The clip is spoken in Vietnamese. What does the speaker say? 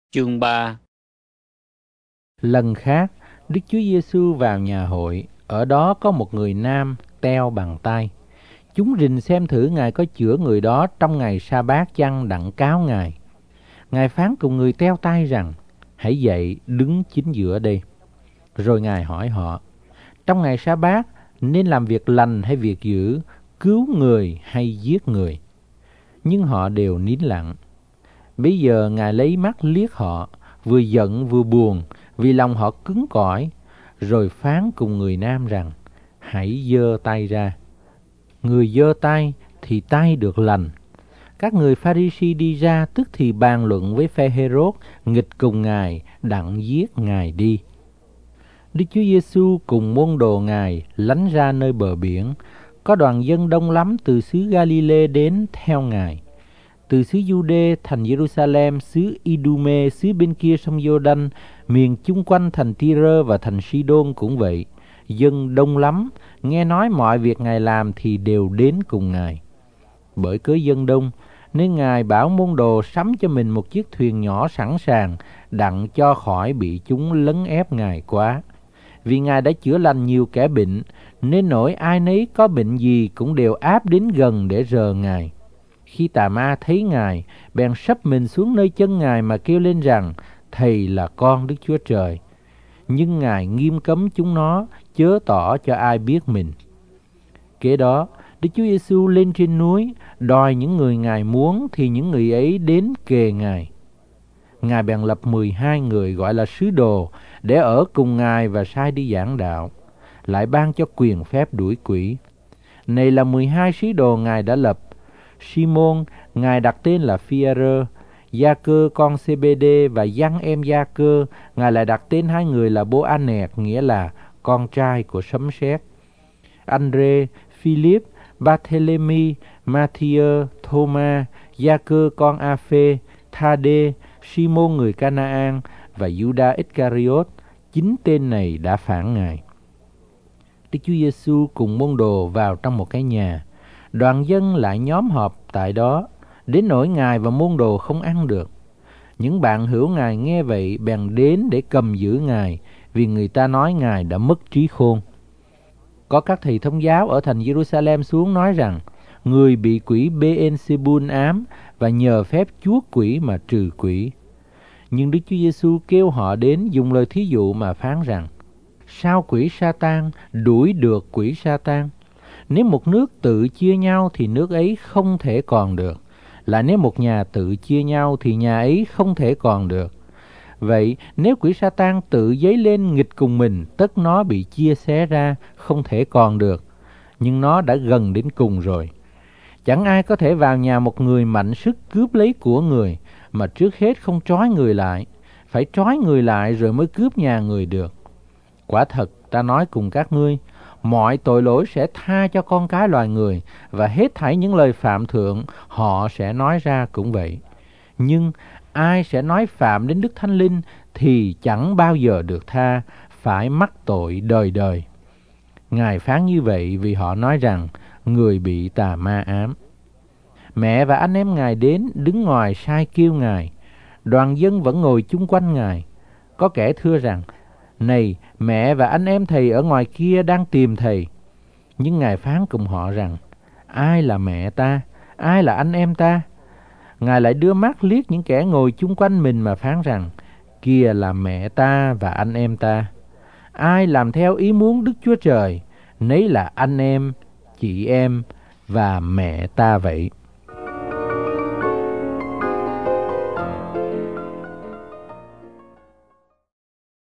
Chương 3. Lần khác, Đức Chúa Giêsu vào nhà hội, ở đó có một người nam teo bằng tay. Chúng rình xem thử Ngài có chữa người đó trong ngày sa-bát chăng đặng cáo Ngài. Ngài phán cùng người teo tay rằng: hãy dậy đứng chính giữa đây. Rồi Ngài hỏi họ: trong ngày sa-bát nên làm việc lành hay việc dữ, cứu người hay giết người? Nhưng họ đều nín lặng. Bây giờ Ngài lấy mắt liếc họ, vừa giận vừa buồn, vì lòng họ cứng cỏi, rồi phán cùng người nam rằng: hãy giơ tay ra. Người giơ tay thì tay được lành. Các người Pha-ri-si đi ra tức thì bàn luận với Phe-hê-rốt, nghịch cùng Ngài đặng giết Ngài đi. Đức Chúa Giêsu cùng môn đồ Ngài lánh ra nơi bờ biển. Có đoàn dân đông lắm từ xứ Ga-li-lê đến theo Ngài. Từ xứ Giu-đê thành Giê-ru-sa-lem, xứ I-đu-mê, xứ bên kia sông Giô-đanh, miền chung quanh thành Ti-rơ và thành Si-đôn cũng vậy. Dân đông lắm, nghe nói mọi việc Ngài làm thì đều đến cùng Ngài. Bởi cớ dân đông, nên Ngài bảo môn đồ sắm cho mình một chiếc thuyền nhỏ sẵn sàng, đặng cho khỏi bị chúng lấn ép Ngài quá. Vì Ngài đã chữa lành nhiều kẻ bệnh, nên nỗi ai nấy có bệnh gì cũng đều áp đến gần để rờ Ngài. Khi tà ma thấy Ngài, bèn sấp mình xuống nơi chân Ngài mà kêu lên rằng: Thầy là con Đức Chúa Trời. Nhưng Ngài nghiêm cấm chúng nó, chớ tỏ cho ai biết mình. Kế đó, Đức Chúa Giêsu lên trên núi, đòi những người Ngài muốn thì những người ấy đến kề Ngài. Ngài bèn lập 12 người gọi là sứ đồ để ở cùng Ngài và sai đi giảng đạo, lại ban cho quyền phép đuổi quỷ. Này là 12 sứ đồ Ngài đã lập: Si-môn, Ngài đặt tên là Phi-a-rơ; Gia-cơ con Sê-bê-đê và Giăng em Gia-cơ, Ngài lại đặt tên hai người là Bô-a-nẹt, nghĩa là con trai của sấm sét; Ăn-rê, Phi-líp, Ba-thê-lê-mi, Ma-thi-ơ, Thô-ma, Gia-cơ con A-phê, Tha-đê, Si-môn người Ca-na-an và Giu-đa Ích-ca-ri-ốt. 9 tên này đã phản Ngài. Đức Chúa Giêsu cùng môn đồ vào trong một cái nhà. Đoàn dân lại nhóm họp tại đó, đến nỗi Ngài và môn đồ không ăn được. Những bạn hữu Ngài nghe vậy bèn đến để cầm giữ Ngài, vì người ta nói Ngài đã mất trí khôn. Có các thầy thông giáo ở thành Giê-ru-sa-lem xuống nói rằng: người bị quỷ Bê-en-sê-bun ám, và nhờ phép chuốc quỷ mà trừ quỷ. Nhưng Đức Chúa Giêsu kêu họ đến dùng lời thí dụ mà phán rằng: sao quỷ Sa-tan đuổi được quỷ Sa-tan? Nếu một nước tự chia nhau thì nước ấy không thể còn được. Lại nếu một nhà tự chia nhau thì nhà ấy không thể còn được. Vậy nếu quỷ Sa-tan tự dấy lên nghịch cùng mình, tất nó bị chia xé ra, không thể còn được. Nhưng nó đã gần đến cùng rồi. Chẳng ai có thể vào nhà một người mạnh sức cướp lấy của người, mà trước hết không trói người lại. Phải trói người lại rồi mới cướp nhà người được. Quả thật ta nói cùng các ngươi, mọi tội lỗi sẽ tha cho con cái loài người, và hết thảy những lời phạm thượng họ sẽ nói ra cũng vậy. Nhưng ai sẽ nói phạm đến Đức Thánh Linh thì chẳng bao giờ được tha, phải mắc tội đời đời. Ngài phán như vậy vì họ nói rằng người bị tà ma ám. Mẹ và anh em Ngài đến đứng ngoài sai kêu Ngài. Đoàn dân vẫn ngồi chung quanh Ngài. Có kẻ thưa rằng: này, mẹ và anh em thầy ở ngoài kia đang tìm thầy. Nhưng Ngài phán cùng họ rằng: ai là mẹ ta, ai là anh em ta? Ngài lại đưa mắt liếc những kẻ ngồi chung quanh mình mà phán rằng: kia là mẹ ta và anh em ta. Ai làm theo ý muốn Đức Chúa Trời, nấy là anh em, chị em và mẹ ta vậy.